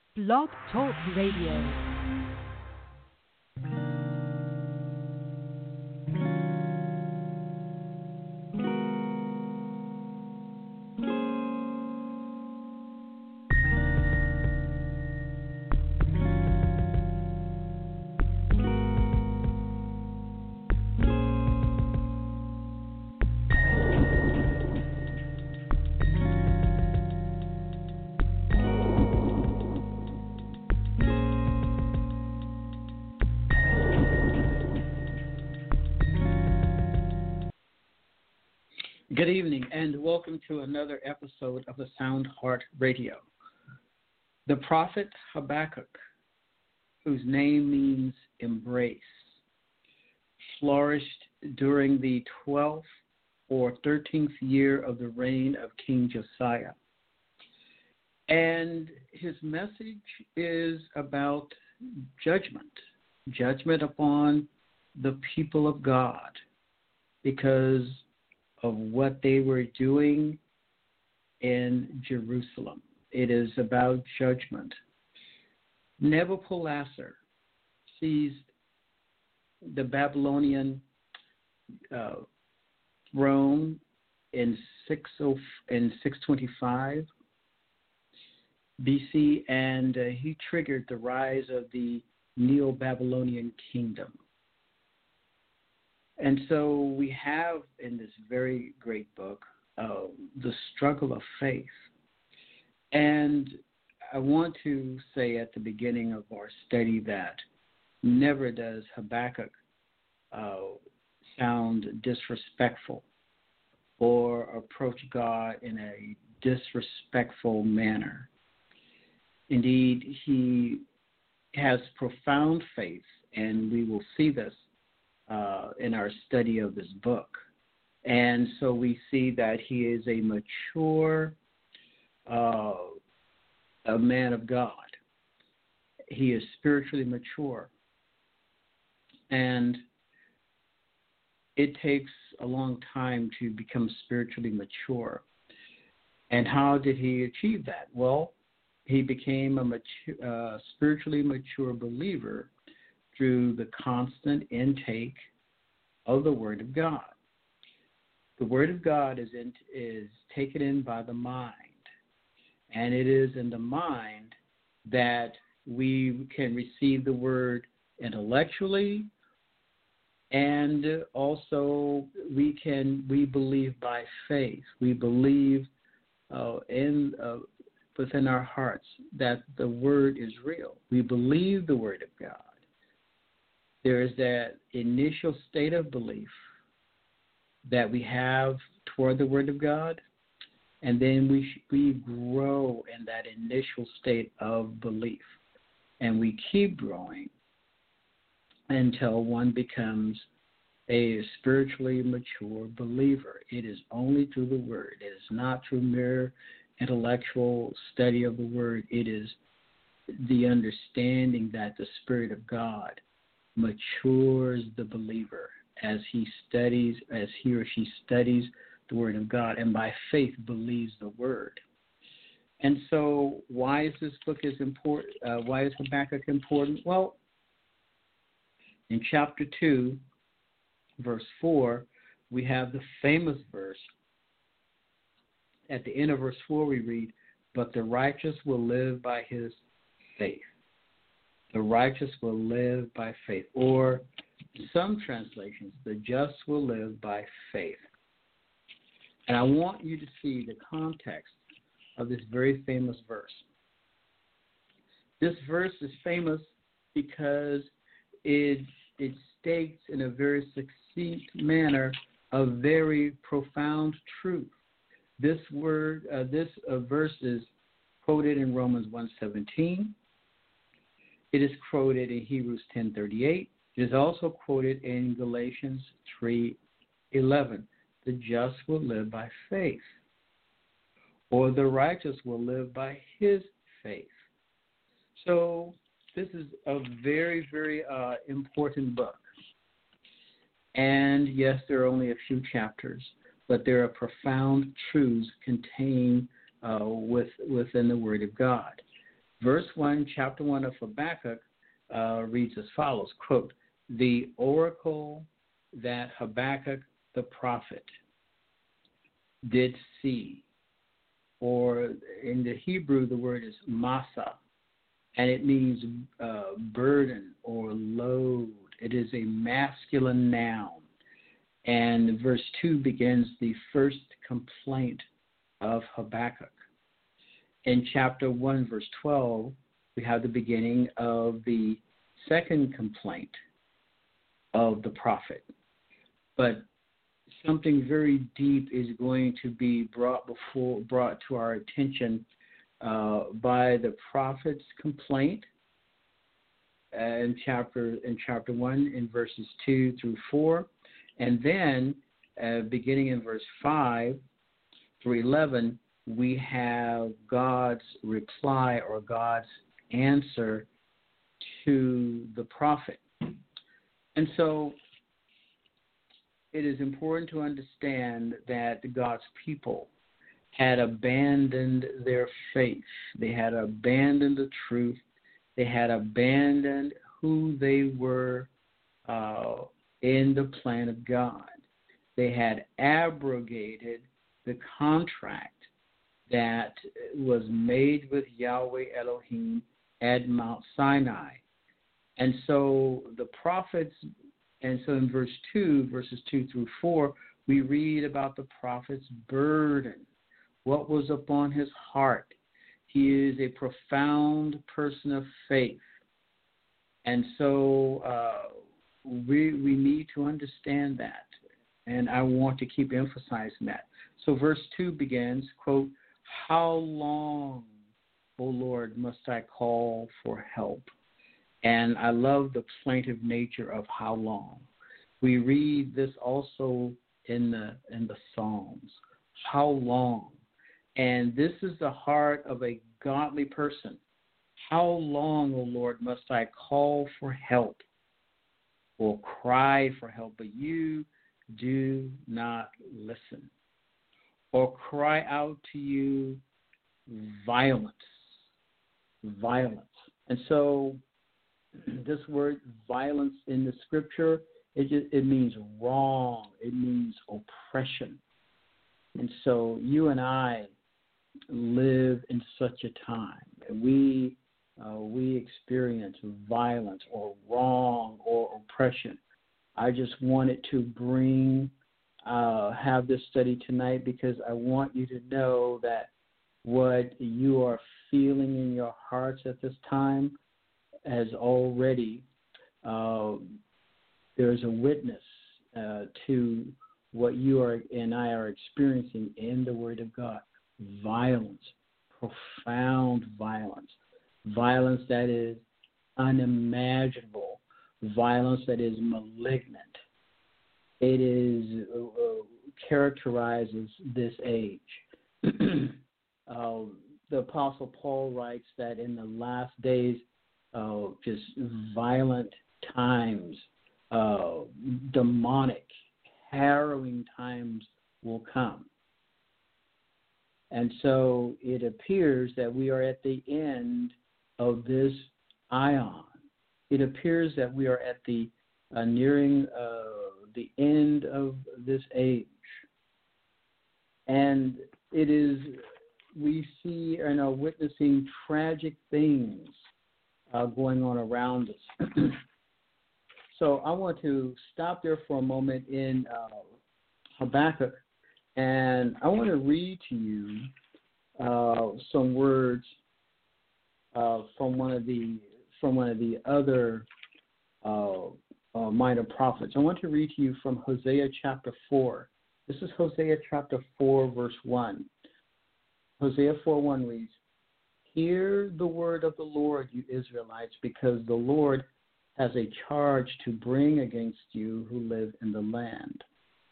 Blog Talk Radio. Good evening, and welcome to another episode of the Sound Heart Radio. The prophet Habakkuk, whose name means embrace, flourished during the 12th or 13th year of the reign of King Josiah. And his message is about judgment upon the people of God, because of what they were doing in Jerusalem. It is about judgment. Nebuchadnezzar seized the Babylonian throne in 625 BC, and he triggered the rise of the Neo-Babylonian kingdom. And so we have in this very great book the struggle of faith. And I want to say at the beginning of our study that never does Habakkuk sound disrespectful or approach God in a disrespectful manner. Indeed, he has profound faith, and we will see this in our study of this book. And so we see that he is a mature a man of God. He is spiritually mature. And it takes a long time to become spiritually mature. And how did he achieve that? Well, he became a spiritually mature believer through the constant intake of the Word of God. The Word of God is taken in by the mind, and it is in the mind that we can receive the Word intellectually, and also we believe by faith. We believe within our hearts that the Word is real. We believe the Word of God. There is that initial state of belief that we have toward the Word of God, and then we grow in that initial state of belief, and we keep growing until one becomes a spiritually mature believer. It is only through the Word. It is not through mere intellectual study of the Word. It is the understanding that the Spirit of God matures the believer as he or she studies the Word of God, and by faith believes the Word. And so why is this book important? Why is Habakkuk important? Well, in chapter 2, verse 4, we have the famous verse. At the end of verse 4, we read, "But the righteous will live by his faith." The righteous will live by faith. Or some translations, the just will live by faith. And I want you to see the context of this very famous verse. This verse is famous because it states in a very succinct manner a very profound truth. This verse is quoted in Romans 1:17. It is quoted in Hebrews 10:38. It is also quoted in Galatians 3:11. The just will live by faith, or the righteous will live by his faith. So this is a very, very important book. And yes, there are only a few chapters, but there are profound truths contained within the Word of God. Verse 1, chapter 1 of Habakkuk reads as follows, quote, "The oracle that Habakkuk the prophet did see," or in the Hebrew, the word is masa, and it means burden or load. It is a masculine noun. And verse 2 begins the first complaint of Habakkuk. In chapter 1, verse 12, we have the beginning of the second complaint of the prophet. But something very deep is going to be brought to our attention by the prophet's complaint in chapter 1 in verses 2 through 4, and then beginning in verse 5 through 11, we have God's reply or God's answer to the prophet. And so it is important to understand that God's people had abandoned their faith. They had abandoned the truth. They had abandoned who they were in the plan of God. They had abrogated the contract that was made with Yahweh Elohim at Mount Sinai. And so the prophets, and so in verses 2 through 4, we read about the prophet's burden, what was upon his heart. He is a profound person of faith. And so we need to understand that. And I want to keep emphasizing that. So verse 2 begins, quote, "How long, O Lord, must I call for help?" And I love the plaintive nature of how long. We read this also in the Psalms. How long? And this is the heart of a godly person. How long, O Lord, must I call for help or cry for help, but you do not listen? Or cry out to you violence. And so this word violence in the scripture, it means wrong. It means oppression. And so you and I live in such a time. We experience violence or wrong or oppression. I just wanted to have this study tonight because I want you to know that what you are feeling in your hearts at this time has already, there's a witness to what you and I are experiencing in the Word of God. Violence, profound violence, violence that is unimaginable, violence that is malignant. It is characterizes this age. The Apostle Paul writes that in the last days, just violent times, demonic, harrowing times will come. And so it appears that we are at the end of this ion. It appears that we are at the nearing the end of this age. And it is, we see and are witnessing tragic things going on around us. So I want to stop there for a moment in Habakkuk, and I want to read to you some words from one of the other minor prophets. I want to read to you from Hosea chapter 4. This is Hosea chapter 4, verse 1. Hosea 4:1 reads, "Hear the word of the Lord, you Israelites, because the Lord has a charge to bring against you who live in the land."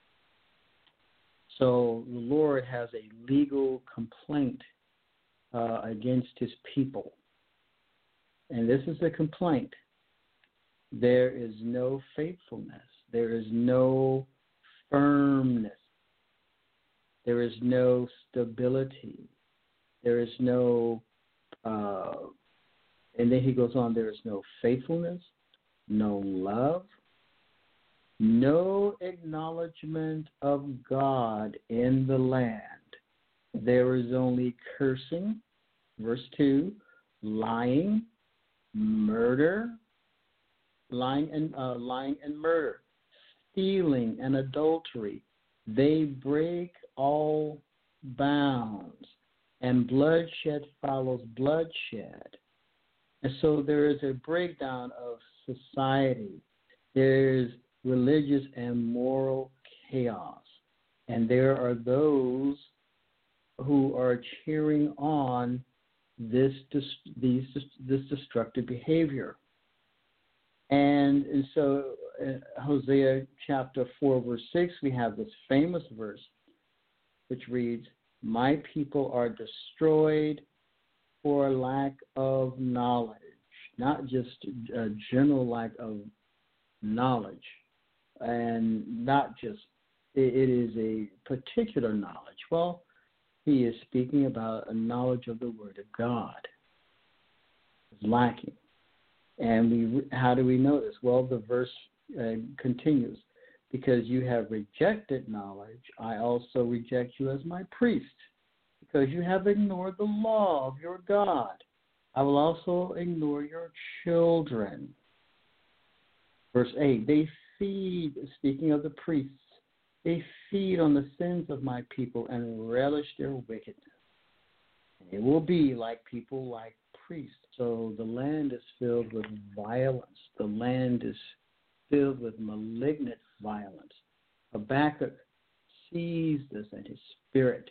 So the Lord has a legal complaint against his people. And this is a complaint. There is no faithfulness. There is no firmness. There is no stability. There is no And then he goes on, there is no faithfulness, no love, no acknowledgement of God in the land. There is only cursing, verse 2, lying, murder, lying and murder, stealing and adultery. They break all bounds, and bloodshed follows bloodshed. And so there is a breakdown of society. There's religious and moral chaos. And there are those who are cheering on this destructive behavior. And so Hosea chapter 4, verse 6, we have this famous verse which reads, "My people are destroyed for lack of knowledge," not just a general lack of knowledge, and not just, it is a particular knowledge. Well, he is speaking about a knowledge of the Word of God. It's lacking. And how do we know this? Well, the verse continues, "Because you have rejected knowledge, I also reject you as my priest. Because you have ignored the law of your God, I will also ignore your children." Verse 8, "They feed," speaking of the priests, "they feed on the sins of my people and relish their wickedness. They will be like people like priests." So the land is filled with violence. The land is filled with malignant violence. Habakkuk sees this in his spirit.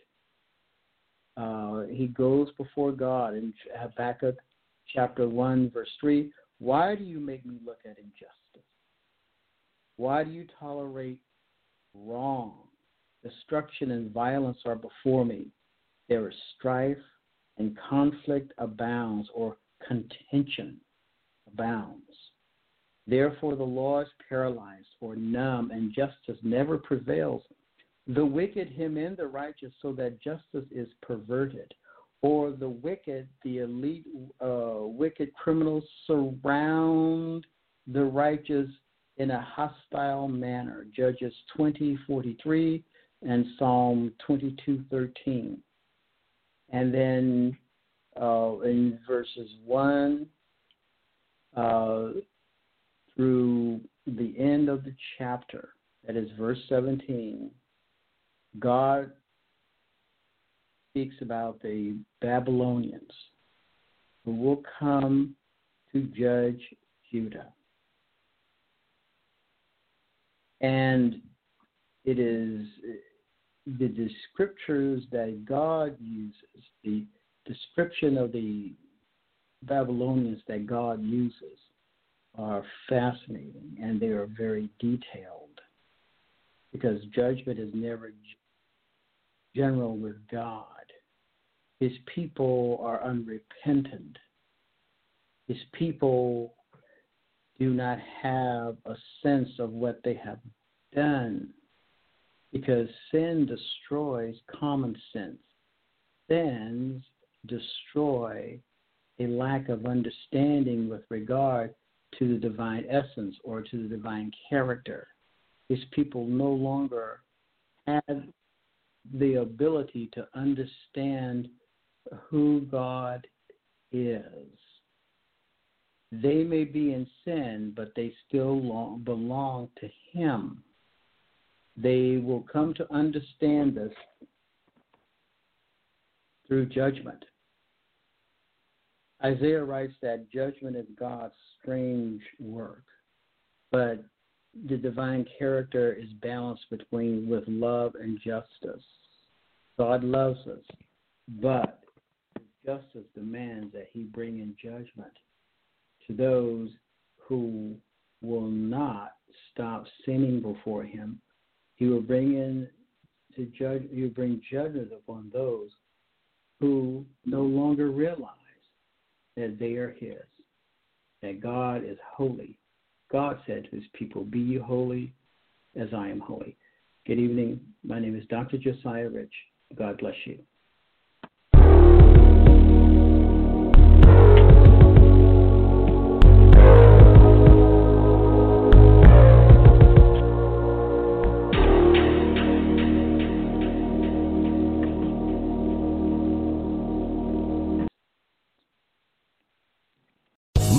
He goes before God in Habakkuk chapter 1, verse 3. "Why do you make me look at injustice? Why do you tolerate wrong? Destruction and violence are before me. There is strife and conflict abounds," or contention abounds. "Therefore the law is paralyzed or numb, and justice never prevails. The wicked hem in the righteous so that justice is perverted." Or the wicked, the elite wicked criminals surround the righteous in a hostile manner. Judges 20:43 and Psalm 22:13. And then in verses 1 through the end of the chapter, that is verse 17, God speaks about the Babylonians who will come to judge Judah. And it is the scriptures that God uses, the description of the Babylonians that God uses are fascinating, and they are very detailed, because judgment is never general with God. His people are unrepentant. His people do not have a sense of what they have done, because sin destroys common sense. Sins destroy a lack of understanding with regard to the divine essence or to the divine character. His people no longer have the ability to understand who God is. They may be in sin, but they still belong to Him. They will come to understand this through judgment. Isaiah writes that judgment is God's strange work, but the divine character is balanced with love and justice. God loves us, but justice demands that He bring in judgment to those who will not stop sinning before Him. He will bring judgment upon those who no longer realize that they are His, that God is holy. God said to His people, "Be ye holy as I am holy." Good evening. My name is Dr. Josiah Rich. God bless you.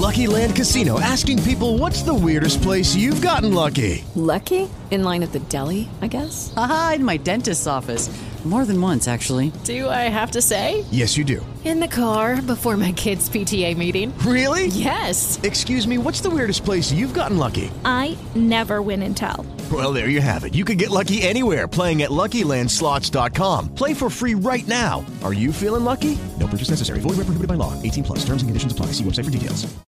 Lucky Land Casino, asking people, what's the weirdest place you've gotten lucky? Lucky? In line at the deli, I guess? Aha, in my dentist's office. More than once, actually. Do I have to say? Yes, you do. In the car before my kids' PTA meeting. Really? Yes. Excuse me, what's the weirdest place you've gotten lucky? I never win and tell. Well, there you have it. You can get lucky anywhere, playing at LuckyLandSlots.com. Play for free right now. Are you feeling lucky? No purchase necessary. Void where prohibited by law. 18+. Terms and conditions apply. See website for details.